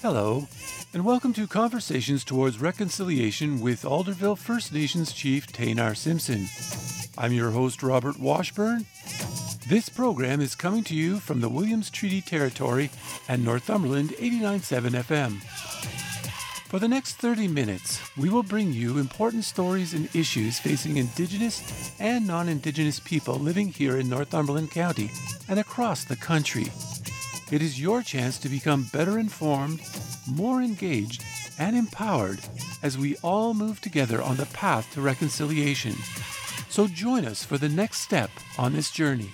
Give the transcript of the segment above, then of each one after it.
Hello, and welcome to Conversations Towards Reconciliation with Alderville First Nations Chief Taynar Simpson. I'm your host, Robert Washburn. This program is coming to you from the Williams Treaty Territory and Northumberland 89.7 FM. For the next 30 minutes, we will bring you important stories and issues facing Indigenous and non-Indigenous people living here in Northumberland County and across the country. It is your chance to become better informed, more engaged, and empowered as we all move together on the path to reconciliation. So join us for the next step on this journey.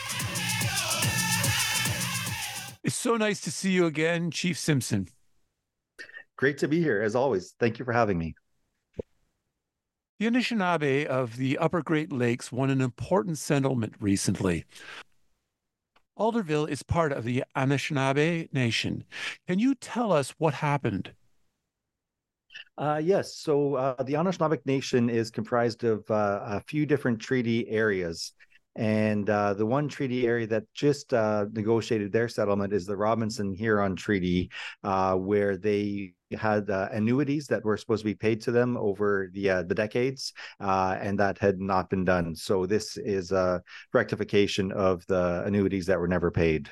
It's so nice to see you again, Chief Simpson. Great to be here, as always. Thank you for having me. The Anishinaabe of the Upper Great Lakes won an important settlement recently. Alderville is part of the Anishinaabe Nation. Can you tell us what happened? Yes, so the Anishinaabe Nation is comprised of a few different treaty areas. And the one treaty area that just negotiated their settlement is the Robinson-Huron Treaty, where they had annuities that were supposed to be paid to them over the decades, and that had not been done. So this is a rectification of the annuities that were never paid.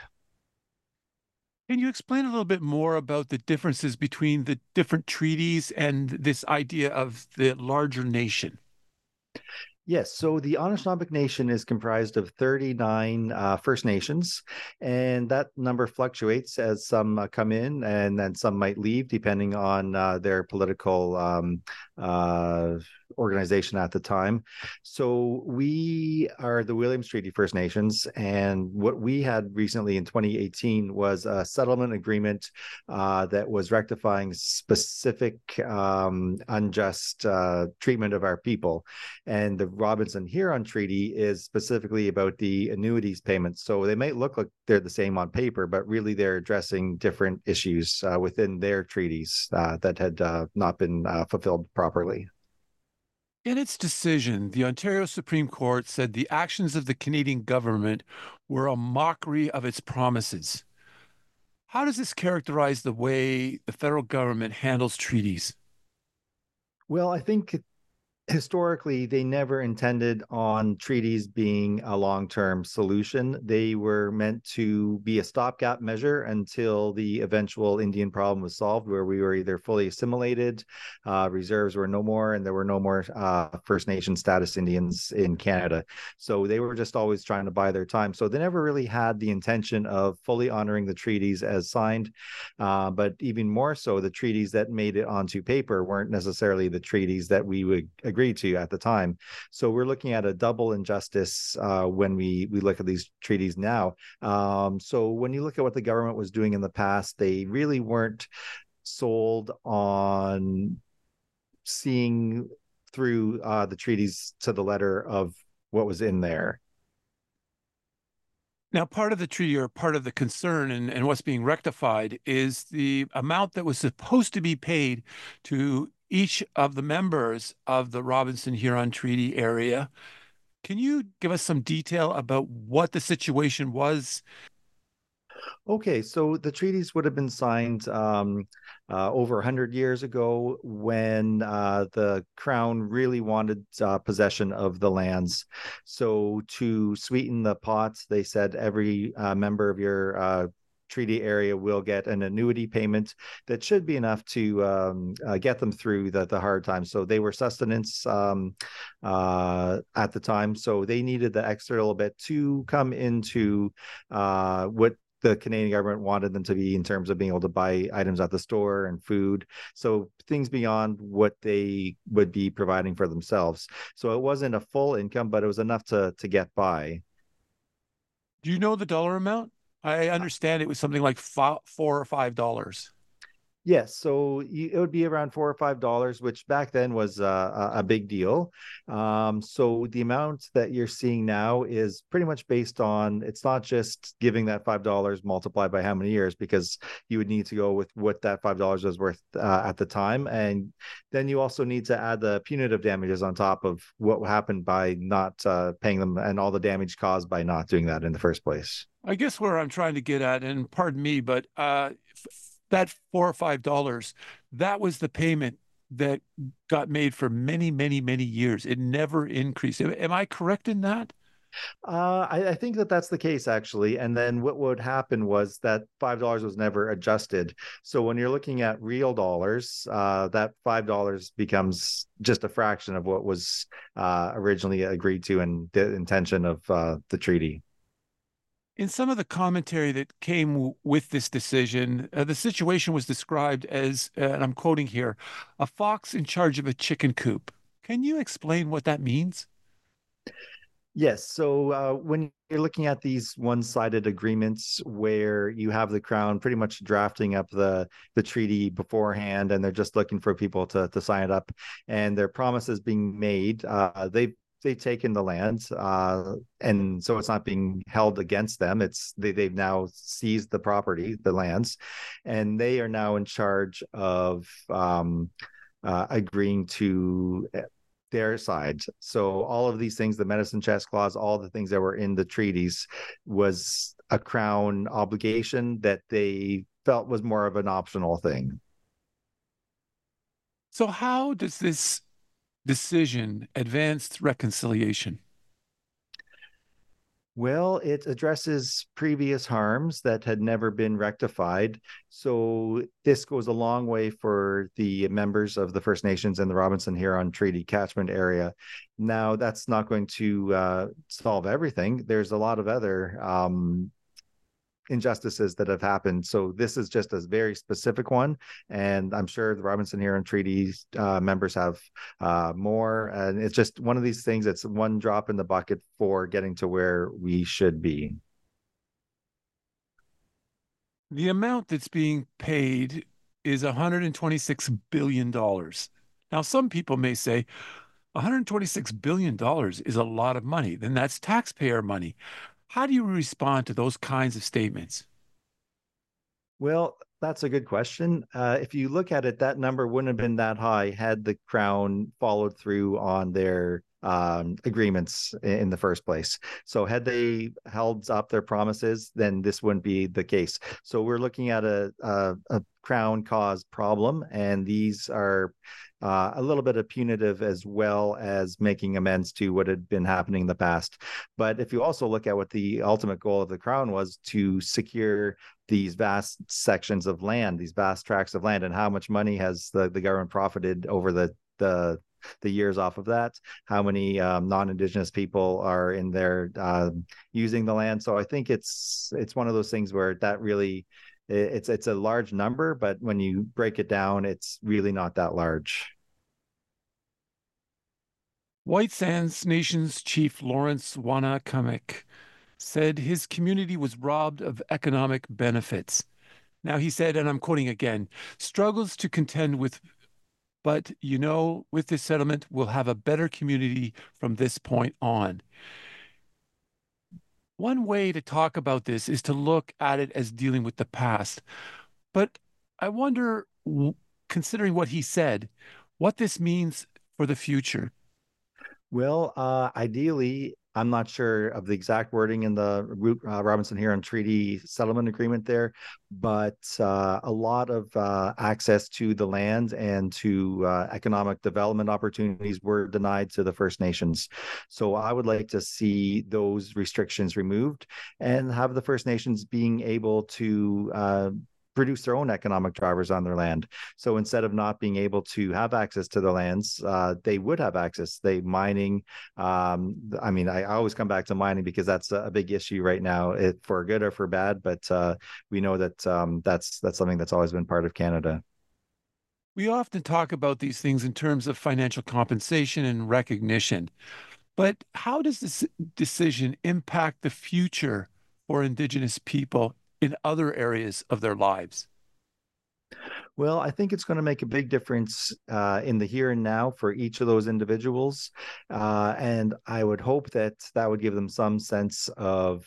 Can you explain a little bit more about the differences between the different treaties and this idea of the larger nation? Yes, so the Anishinaabe Nation is comprised of 39 First Nations, and that number fluctuates as some come in and then some might leave depending on their political organization at the time. So we are the Williams Treaty First Nations, and what we had recently in 2018 was a settlement agreement that was rectifying specific unjust treatment of our people. And the Robinson-Huron Treaty is specifically about the annuities payments. So they might look like they're the same on paper, but really they're addressing different issues within their treaties that had not been fulfilled properly. In its decision, the Ontario Supreme Court said the actions of the Canadian government were a mockery of its promises. How does this characterize the way the federal government handles treaties? Well, I think historically, they never intended on treaties being a long-term solution. They were meant to be a stopgap measure until the eventual Indian problem was solved, where we were either fully assimilated, reserves were no more, and there were no more First Nation status Indians in Canada. So they were just always trying to buy their time. So they never really had the intention of fully honoring the treaties as signed. But even more so, the treaties that made it onto paper weren't necessarily the treaties that we would agreed to at the time. So we're looking at a double injustice when we look at these treaties now. So when you look at what the government was doing in the past, they really weren't sold on seeing through the treaties to the letter of what was in there. Now, part of the treaty or part of the concern and what's being rectified is the amount that was supposed to be paid to each of the members of the Robinson-Huron Treaty area. Can you give us some detail about what the situation was? Okay, so the treaties would have been signed over 100 years ago when the Crown really wanted possession of the lands. So to sweeten the pot, they said every member of your treaty area will get an annuity payment that should be enough to get them through the hard times. So they were sustenance at the time. So they needed the extra little bit to come into what the Canadian government wanted them to be in terms of being able to buy items at the store and food. So things beyond what they would be providing for themselves. So it wasn't a full income, but it was enough to get by. Do you know the dollar amount? I understand it was something like $4 or $5. Yes, so it would be around $4 or $5, which back then was a big deal. So the amount that you're seeing now is pretty much based on, it's not just giving that $5 multiplied by how many years, because you would need to go with what that $5 was worth at the time. And then you also need to add the punitive damages on top of what happened by not paying them and all the damage caused by not doing that in the first place. I guess where I'm trying to get at, and pardon me, but that $4 or $5, that was the payment that got made for many, many, many years. It never increased. Am I correct in that? I think that that's the case, actually. And then what would happen was that $5 was never adjusted. So when you're looking at real dollars, that $5 becomes just a fraction of what was originally agreed to and the intention of the treaty. In some of the commentary that came with this decision, the situation was described as, and I'm quoting here, a fox in charge of a chicken coop. Can you explain what that means? Yes. So when you're looking at these one-sided agreements where you have the crown pretty much drafting up the treaty beforehand, and they're just looking for people to sign it up, and their promises being made, they've taken the land, and so it's not being held against them. They've now seized the property, the lands, and they are now in charge of agreeing to their side. So all of these things, the medicine chest clause, all the things that were in the treaties, was a crown obligation that they felt was more of an optional thing. So, how does this decision advance reconciliation? Well, it addresses previous harms that had never been rectified. So this goes a long way for the members of the First Nations and the Robinson Huron Treaty catchment area. Now, that's not going to solve everything. There's a lot of other injustices that have happened. So this is just a very specific one, and I'm sure the Robinson Huron Treaty members have more. And it's just one of these things. It's one drop in the bucket for getting to where we should be. The amount that's being paid is $126 billion. Now, some people may say $126 billion is a lot of money. Then that's taxpayer money. How do you respond to those kinds of statements? Well, that's a good question. If you look at it, that number wouldn't have been that high had the Crown followed through on their agreements in the first place. So had they held up their promises, then this wouldn't be the case. So we're looking at a Crown caused problem, and these are a little bit of punitive as well as making amends to what had been happening in the past. But if you also look at what the ultimate goal of the Crown was, to secure these vast sections of land, these vast tracts of land, and how much money has the government profited over the years off of that, how many non-Indigenous people are in there using the land. So I think it's one of those things where that really, it's a large number, but when you break it down, it's really not that large. White Sands Nation's chief Lawrence Wanakamek said his community was robbed of economic benefits. Now he said, and I'm quoting again, struggles to contend with, but with this settlement, we'll have a better community from this point on. One way to talk about this is to look at it as dealing with the past. But I wonder, considering what he said, what this means for the future. Well, ideally, I'm not sure of the exact wording in the Robinson Huron Treaty Settlement Agreement there, but a lot of access to the land and to economic development opportunities were denied to the First Nations. So I would like to see those restrictions removed and have the First Nations being able to produce their own economic drivers on their land. So instead of not being able to have access to the lands, they would have access. Mining. I mean, I always come back to mining because that's a big issue right now, for good or for bad. But we know that that's something that's always been part of Canada. We often talk about these things in terms of financial compensation and recognition, but how does this decision impact the future for Indigenous people in other areas of their lives? Well, I think it's going to make a big difference in the here and now for each of those individuals. And I would hope that that would give them some sense of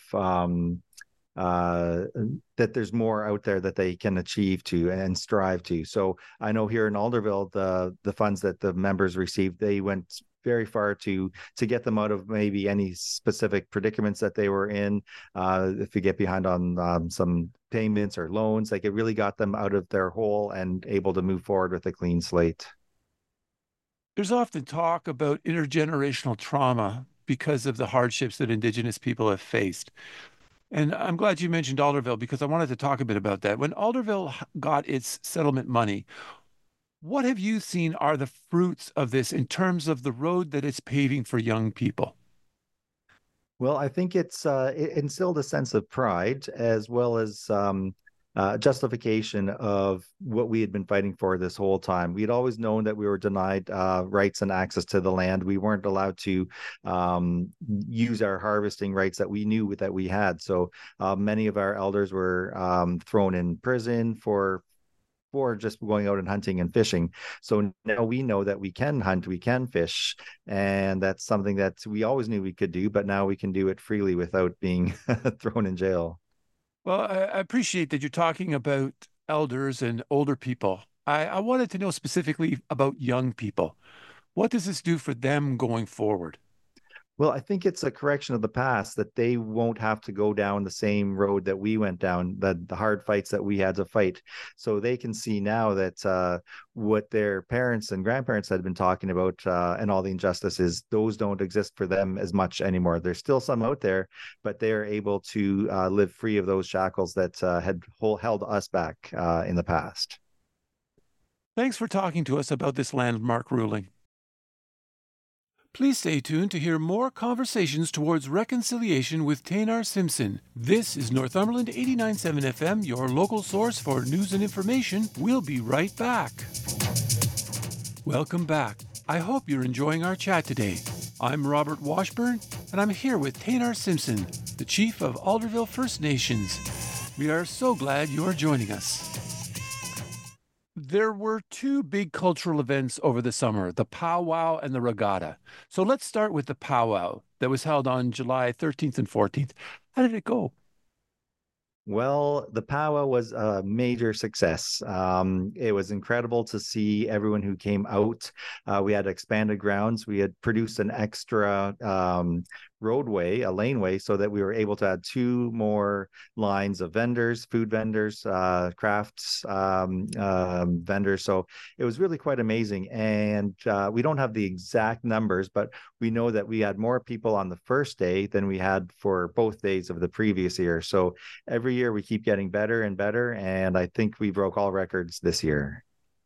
that there's more out there that they can achieve to and strive to. So I know here in Alderville, the funds that the members received, they went very far to get them out of maybe any specific predicaments that they were in. If you get behind on some payments or loans, like it really got them out of their hole and able to move forward with a clean slate. There's often talk about intergenerational trauma because of the hardships that Indigenous people have faced. And I'm glad you mentioned Alderville because I wanted to talk a bit about that. When Alderville got its settlement money, what have you seen are the fruits of this in terms of the road that it's paving for young people? Well, I think it instilled a sense of pride as well as justification of what we had been fighting for this whole time. We had always known that we were denied rights and access to the land. We weren't allowed to use our harvesting rights that we knew that we had. So many of our elders were thrown in prison for just going out and hunting and fishing. So now we know that we can hunt, we can fish, and that's something that we always knew we could do, but now we can do it freely without being thrown in jail. Well, I appreciate that you're talking about elders and older people. I wanted to know specifically about young people. What does this do for them going forward? Well, I think it's a correction of the past that they won't have to go down the same road that we went down, the hard fights that we had to fight. So they can see now that what their parents and grandparents had been talking about and all the injustices, those don't exist for them as much anymore. There's still some out there, but they're able to live free of those shackles that had held us back in the past. Thanks for talking to us about this landmark ruling. Please stay tuned to hear more conversations towards reconciliation with Taynar Simpson. This is Northumberland 89.7 FM, your local source for news and information. We'll be right back. Welcome back. I hope you're enjoying our chat today. I'm Robert Washburn, and I'm here with Taynar Simpson, the Chief of Alderville First Nations. We are so glad you're joining us. There were two big cultural events over the summer, the powwow and the regatta. So let's start with the powwow that was held on July 13th and 14th. How did it go? Well, the powwow was a major success. It was incredible to see everyone who came out. We had expanded grounds. We had produced an extra roadway, a laneway, so that we were able to add two more lines of vendors, food vendors, crafts vendors. So it was really quite amazing. And we don't have the exact numbers, but we know that we had more people on the first day than we had for both days of the previous year. So every year we keep getting better and better. And I think we broke all records this year.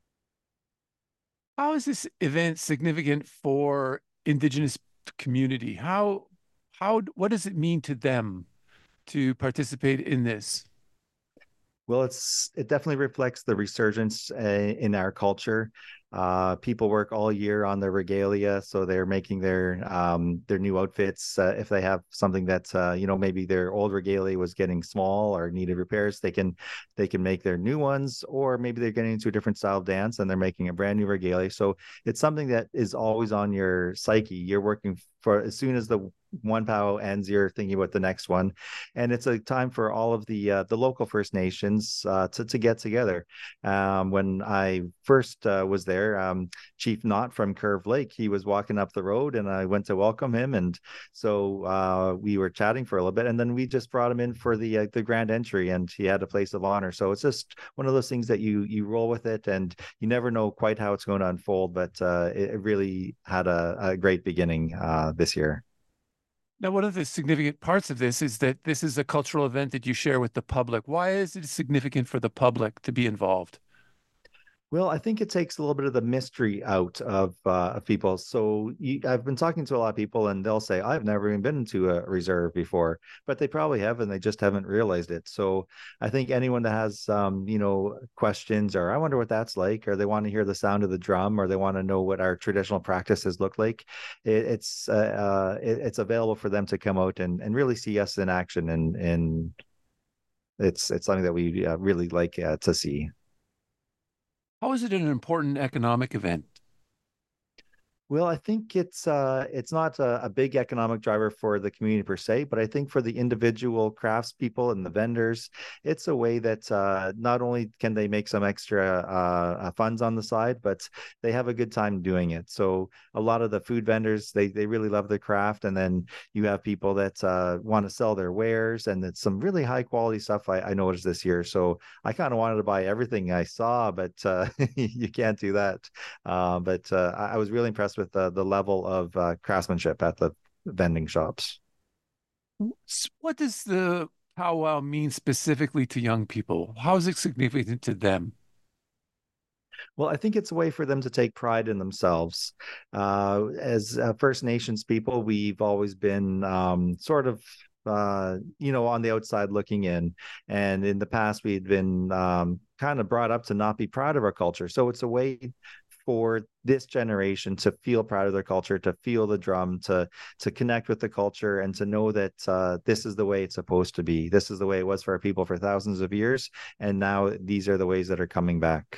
How is this event significant for Indigenous community? What does it mean to them to participate in this? Well, it definitely reflects the resurgence in our culture. People work all year on their regalia, so they're making their new outfits. If they have something that maybe their old regalia was getting small or needed repairs, they can make their new ones, or maybe they're getting into a different style of dance and they're making a brand new regalia. So it's something that is always on your psyche. You're working for as soon as the one powwow ends, you're thinking about the next one, and it's a time for all of the local First Nations to get together. When I first was there, Chief Knott from Curve Lake, he was walking up the road, and I went to welcome him, and so we were chatting for a little bit, and then we just brought him in for the grand entry, and he had a place of honor. So it's just one of those things that you roll with it, and you never know quite how it's going to unfold, but it really had a great beginning this year. Now, one of the significant parts of this is that this is a cultural event that you share with the public. Why is it significant for the public to be involved? Well, I think it takes a little bit of the mystery out of people. So I've been talking to a lot of people, and they'll say, "I've never even been to a reserve before," but they probably have, and they just haven't realized it. So I think anyone that has, questions, or I wonder what that's like, or they want to hear the sound of the drum, or they want to know what our traditional practices look like, it's available for them to come out and really see us in action, and it's something that we really like to see. How is it an important economic event? Well, I think it's not a big economic driver for the community per se, but I think for the individual craftspeople and the vendors, it's a way that not only can they make some extra funds on the side, but they have a good time doing it. So a lot of the food vendors, they really love their craft, and then you have people that want to sell their wares, and it's some really high quality stuff I noticed this year. So I kind of wanted to buy everything I saw, but you can't do that. But I was really impressed with the level of craftsmanship at the vending shops. What does the powwow mean specifically to young people? How is it significant to them? Well, I think it's a way for them to take pride in themselves. As First Nations people, we've always been sort of on the outside looking in. And in the past, we'd been kind of brought up to not be proud of our culture. So it's a way for this generation to feel proud of their culture, to feel the drum, to connect with the culture, and to know that this is the way it's supposed to be. This is the way it was for our people for thousands of years, and now these are the ways that are coming back.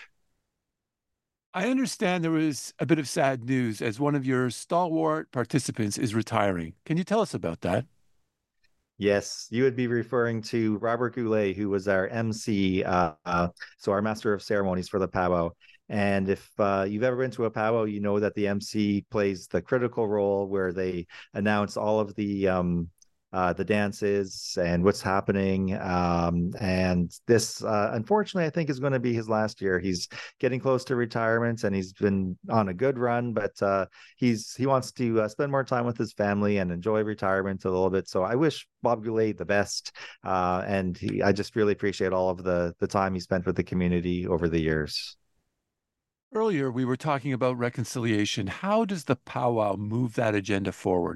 I understand there was a bit of sad news as one of your stalwart participants is retiring. Can you tell us about that? Yes, you would be referring to Robert Goulet, who was our MC, so our master of ceremonies for the powwow. And if you've ever been to a powwow, you know that the MC plays the critical role where they announce all of the dances and what's happening. And this, unfortunately, I think is going to be his last year. He's getting close to retirement, and he's been on a good run, but he wants to spend more time with his family and enjoy retirement a little bit. So I wish Bob Goulet the best, and I just really appreciate all of the time he spent with the community over the years. Earlier, we were talking about reconciliation. How does the powwow move that agenda forward?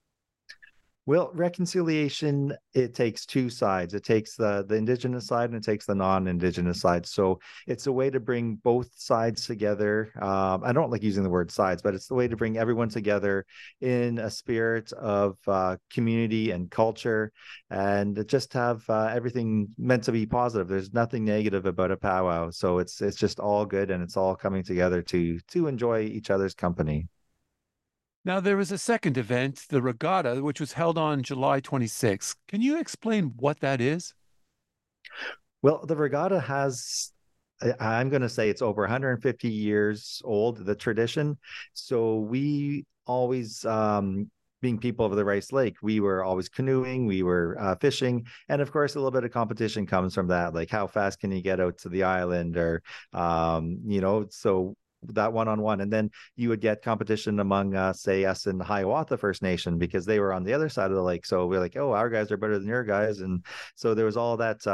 Well, reconciliation, it takes two sides. It takes the indigenous side and it takes the non-indigenous side. So it's a way to bring both sides together. I don't like using the word sides, but it's the way to bring everyone together in a spirit of community and culture, and just have everything meant to be positive. There's nothing negative about a powwow, so it's just all good, and it's all coming together to enjoy each other's company. Now, there was a second event, the regatta, which was held on July 26th. Can you explain what that is? Well, the regatta I'm going to say it's over 150 years old, the tradition. So we always, being people of the Rice Lake, we were always canoeing, we were fishing. And of course, a little bit of competition comes from that. Like, how fast can you get out to the island? Or, so that one-on-one. And then you would get competition among, say, us and the Hiawatha First Nation, because they were on the other side of the lake. So we're like, oh, our guys are better than your guys. And so there was all that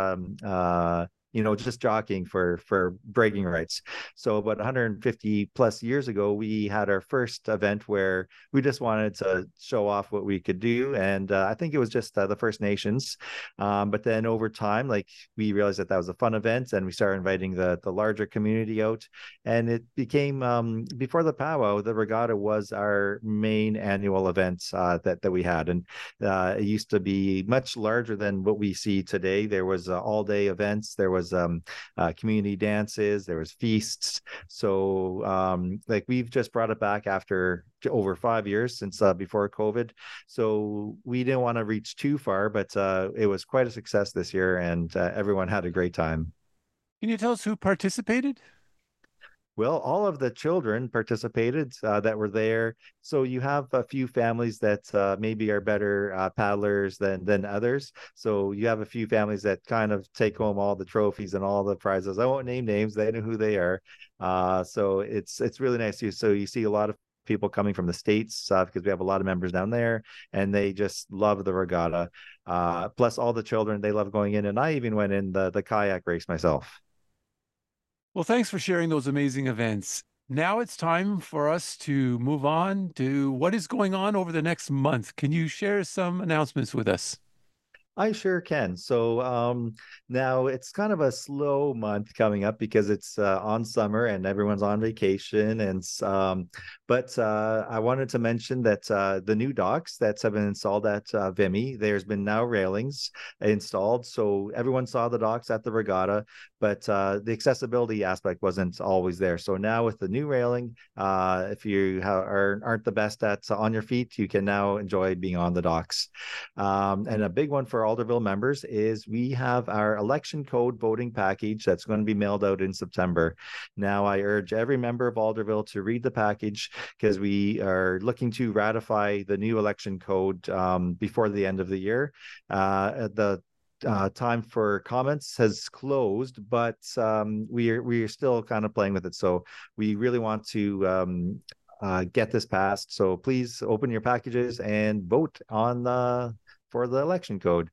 just jockeying for bragging rights. So about 150 plus years ago, we had our first event where we just wanted to show off what we could do, and I think it was just the First Nations. But then over time, like, we realized that that was a fun event, and we started inviting the larger community out, and it became before the powwow, the regatta was our main annual event that we had, and it used to be much larger than what we see today. There was all day events. There was community dances. There was feasts. So like, we've just brought it back after over 5 years since before COVID. So we didn't want to reach too far, but it was quite a success this year, and everyone had a great time. Can you tell us who participated? Well, all of the children participated that were there. So you have a few families that maybe are better paddlers than others. So you have a few families that kind of take home all the trophies and all the prizes. I won't name names; they know who they are. So it's really nice too. So you see a lot of people coming from the States because we have a lot of members down there, and they just love the regatta. Plus, all the children, they love going in, and I even went in the kayak race myself. Well, thanks for sharing those amazing events. Now it's time for us to move on to what is going on over the next month. Can you share some announcements with us? I sure can. So now it's kind of a slow month coming up because it's on summer and everyone's on vacation. But I wanted to mention that the new docks that have been installed at Vimy, there's been now railings installed. So everyone saw the docks at the regatta, but the accessibility aspect wasn't always there. So now with the new railing, if you aren't the best at on your feet, you can now enjoy being on the docks. And a big one for Alderville members is we have our election code voting package that's going to be mailed out in September. Now, I urge every member of Alderville to read the package because we are looking to ratify the new election code before the end of the year. The time for comments has closed, but we are still kind of playing with it. So we really want to get this passed. So please open your packages and vote on for the election code.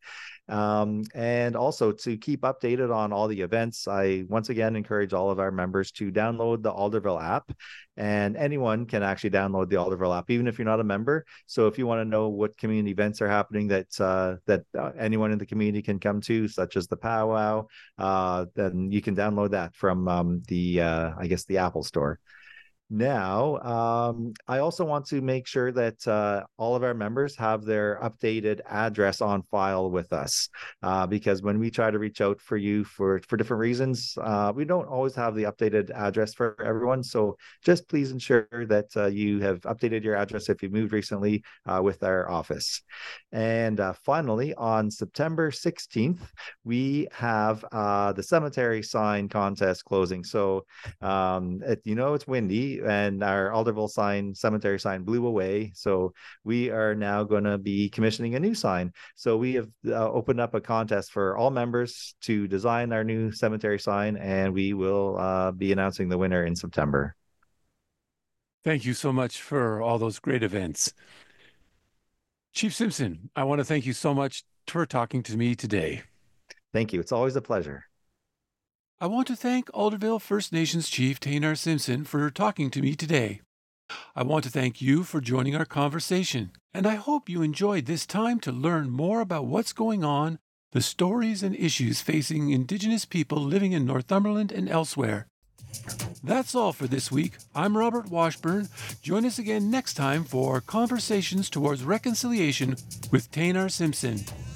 And also to keep updated on all the events, I once again encourage all of our members to download the Alderville app. And anyone can actually download the Alderville app, even if you're not a member. So if you want to know what community events are happening that anyone in the community can come to, such as the powwow, then you can download that from I guess the Apple Store. Now, I also want to make sure that all of our members have their updated address on file with us, because when we try to reach out for you for different reasons, we don't always have the updated address for everyone. So just please ensure that you have updated your address if you moved recently with our office. And finally, on September 16th, we have the cemetery sign contest closing. So, it's windy and our Alderville cemetery sign blew away. So we are now going to be commissioning a new sign. So we have opened up a contest for all members to design our new cemetery sign, and we will be announcing the winner in September. Thank you so much for all those great events. Chief Simpson, I want to thank you so much for talking to me today. Thank you. It's always a pleasure. I want to thank Alderville First Nations Chief Taynar Simpson for talking to me today. I want to thank you for joining our conversation, and I hope you enjoyed this time to learn more about what's going on, the stories and issues facing Indigenous people living in Northumberland and elsewhere. That's all for this week. I'm Robert Washburn. Join us again next time for Conversations Towards Reconciliation with Taynar Simpson.